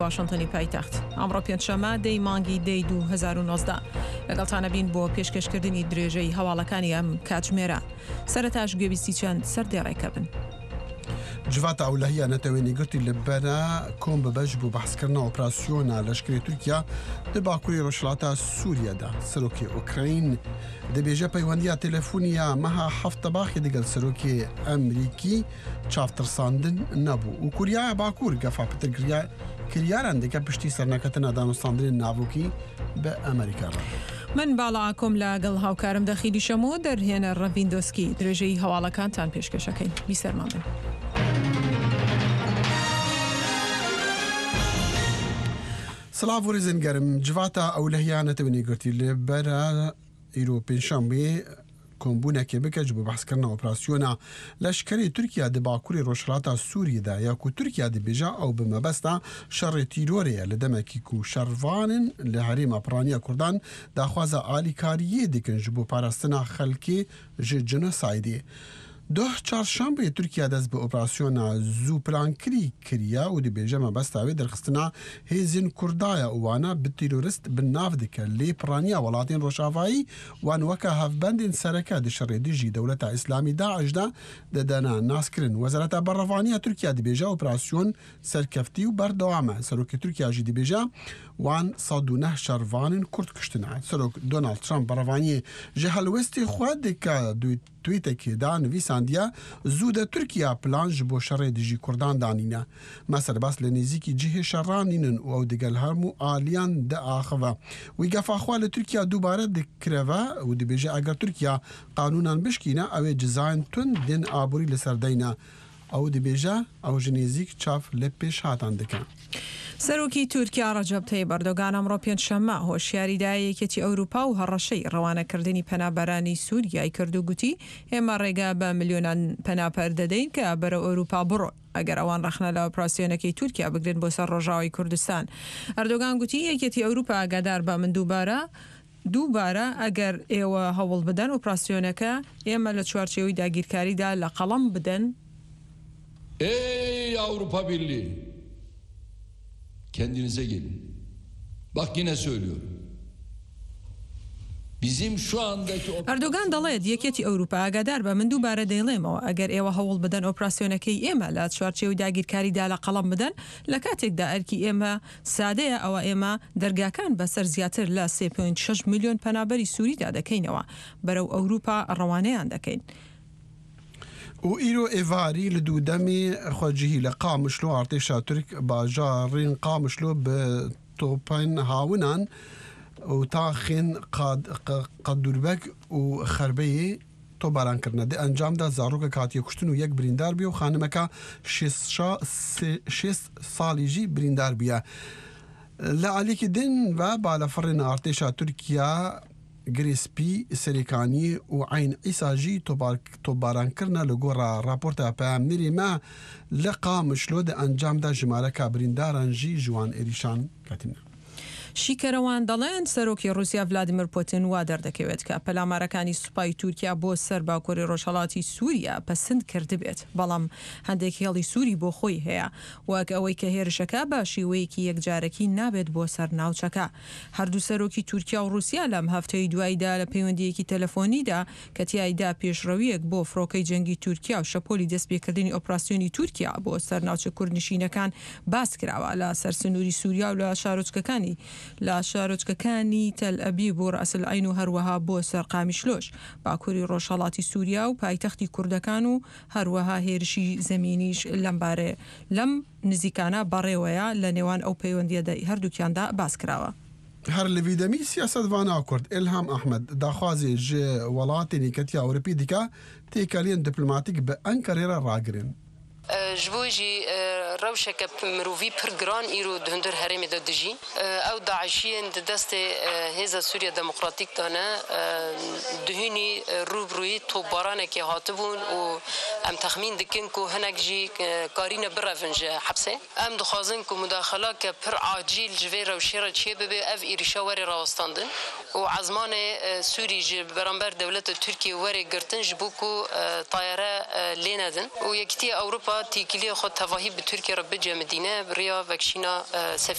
واشنطنی پایتەخت ئەمڕۆ پێنجشەممە دەی مانگی دەی 2019 لەگەڵتانە بین بۆ پێشکەشکردنی درێژەی هەواڵەکانی ئەم کاتژمێرە سەرەتاش گوێبیستی چەند سەردێڕێکە بن. جوات ئەولەهیە نەتەوێنی گرتی لەبەرە کۆم ببەش بوو بەحسکردنا ئۆپراسیۆنە لەشکری تورکیا لە باکووری ڕۆژهەڵاتە سووریەدا سەرۆکی ئوکراین دەبێژە پەیوەندیە تەلەفۆنیە مەها هەفتە باخی دەگەڵ سەرۆکی ئەمریکی چافترساندن نەبوو و کوریایە باکوور گەفا پترگریا کریاران دەکە پشتی سەرنەکەتنە دانوستاندنی ناوکی بە ئەمریکاڕە. من باڵا کۆم لەگەڵ هاوکارم دەخیلی شەمۆ دەرهێنە ڕەڤیندۆسکی درێژەی هەواڵەکانتان پێشکەشەکەین بیسەرمان بن. سلااف و ڕێزنگەرم جواتە ئەولەهیە نەتەوێنی گرتی لەبەرە ئیرۆ پێنجشەممێ کۆمبوونەکێ بکەج بۆ بەحسکردنا ئۆپراسیۆنە لەشکری تورکیا دە باکووری ڕۆژهەڵاتە سووریەدا یاکو تورکیا دەبێژە ئەو بمەبەستە شەڕێ تیرۆرەیە لە دەمەکی و شەڕڤانن لە هەرێمە پڕانیە کوردان داخوازە ئالیکاریە دەکەن ji بۆ پاراستنا خەلکێ ji جنۆسایدێ. دوه چهارشنبه تورکیا دەست بە ئۆپراسیۆنە زوو پلانکری کریە و دەبێژە مەبەستاوێ دەرخستنا هێزین کوردایە وانە بتیرۆریست بناف دکە لێ پڕانیە وڵاتین ڕۆژاوایی وان وەکە هەفبەندین سەرەکە دشەڕێ دژی دەولەتە ئیسلامی داعشدا دەدەنا ناسکردن وەزارەتە بەڕەوانیە تورکیا دەبێژە ئۆپراسیۆن سەرکەفتی و بەردەوامە سەرۆکی تورکیاژی دەبێژە وان 109 شەروانین کورد کشتنە سەرۆک دۆناڵد ترامپ بەڕەوانی ji هەلوێستی خوا دکە تویتێکێدا نویساندیە زوودە تورکیا پلان ji بۆ شەڕێ دژی کوردان دانینە مەسەر باس لە نێزیکی جihê şerranînin û ew digel hemû aliyan de axive wî gefaxwa li Tirkiya dubare dikireve û dibêje eger Tirkiya qanûnan bişkîne ew ê cezayên tund tên aborî li ser deyne ew dibêje ew ji nêzik çav li pêş hatan dikin. سەرۆکی تورکیا ڕەجەب تەیب ئەردۆغان ئەمڕۆ پێنجشەممە هۆشیاریدا یەکێتی ئەوروپا و هەڕەشەی ڕەوانەکردنی پەنابەرانی سووریای کرد و گوتی ئێمە ڕێگا بە ملیۆنان پەناپەر دەدەین کە بەرەو ئەوروپا بڕۆ ئەگەر ئەوان ڕەخنە لە ئۆپراسیۆنەکەی تورکیا بگرن بۆ سەر ڕۆژاوی کوردستان. ئەردۆغان گوتی یەکێتی ئەوروپا ئاگادار بە من دووبارە ئەگەر ئێوە هەوڵ بدەن ئۆپراسیۆنەکە ئێمە لە چوارچێوەی داگیرکاریدا لە قەڵەم بدەن. Ey Avrupa Birliği! Kendinize gelin. Bak yine söylüyorum. Bizim şu andaki ئەردۆغان دەڵێت یەکێتی ئەوروپا ئاگادار بە من دووبارە دەیڵێمەوە ئەگەر ئێوە هەوڵ بدەن ئۆپراسیۆنەکەی ئێمە لە چوارچێوەی داگیرکاریدا لە قەڵەم بدەن لە کاتێکدا ئەرکی ئێمە سادەیە ئەوە ئێمە دەرگاکان بەسەر زیاتر لە 3.6 میلیۆن پەنابەری سووریدا دەکەینەوە بەرەو ئەوروپا ڕەوانەیان دەکەین. و ئیرۆ ئێڤاری لە دوودەمی خۆجیهی لە قامشلۆ ئارتێشا تورک باژارین قامشلۆ بە تۆپەن هاونان و تاخێن قەدوربەک و خەربەیە تۆبارانکردنە دە ئەنجامدا زارۆکە کاتیە کوشتن و یەک بریندار بێ و خانمەکە 6 ساڵیژی بریندار بیە لە علیکی دن و بالەفڕێن ئارتێشا تورکیا گرێسپی سەرێکانی و عین ئیساژی تۆبارانکردنە لە گۆڕە راپۆرتە پەیامنێریمە لە قامشلۆ دە ئەنجامدا ژمارەکە بریندارانژی ژوان ئێریشان کاتینە. شیکەرەوان دەڵێن سەرۆکی رووسیا ڤلادیمیر پۆتین وا دەردەکەوێت کە پەلامارەکانی سوپای تورکیا بۆ سەر باکووری ڕۆژهەڵاتی سووریا پەسەند کردبێت بەڵام هەندێک هێڵی سووری بۆ خۆی هەیە وەک ئەوەی کە هێرشەکە بە شێوەیەکی یەکجارەکی نابێت بۆ سەر ناوچەکە. هەردوو سەرۆکی تورکیا و رووسیا لەم هەفتەی دواییدا لە پەیوەندیەکی تەلەفۆنیدا کە تیایدا پێشڕەویەک بۆ فڕۆکەی جەنگی تورکیا و شەپۆلی دەستپێکردنی ئۆپراسیۆنی تورکیا بۆ سەر ناوچە کوردنشینەکان باس کراوە لە سەر سنووری سووریا و لە شارۆچکەکانی لە شارۆچکەکانی تەل ئەبیب بۆ ڕەسل عین و هەروەها بۆ سەرقامیشلۆش باکووری ڕۆژهەڵاتی سووریا و پایتەختی کوردەکان و هەروەها هێرشی زەمینیش لەمبارێ لەم نزیکانە بەڕێوەیە لە نێوان ئەو پەیوەندیەدا هەردووکیاندا باس کراوە. هەر لە ویدەمی سیاسەتوانە کورد ئێلهام ئەحمەد داخوازێ ژ وڵاتی نیکەتی ئەوروپی دیکە تێکەلێن دیپلۆماتیک بە ئەنکەرێرە ڕاگرن. جبوجي روشك مروفي برجران إيرو دهندر هرمي دجي أو داعشيين دست هذا سوريا ديمقراطيك تانا دهني روبروي توبارانه كي هاتبون و ام تخمين دكن كو هناك جي كارينا برافنج حبسه ام دخازن كو مداخله كبر عاجل جوير وشيره تشي ببي اف ايرشاوري راوستاندن وعزمان سوري جي برامبر دولة تركيا وري قرتن جبوكو طياره لينادن ويكتي اوروبا تیکلی خود تواهی به ترکیه را بجه مدینه بریا وکشینا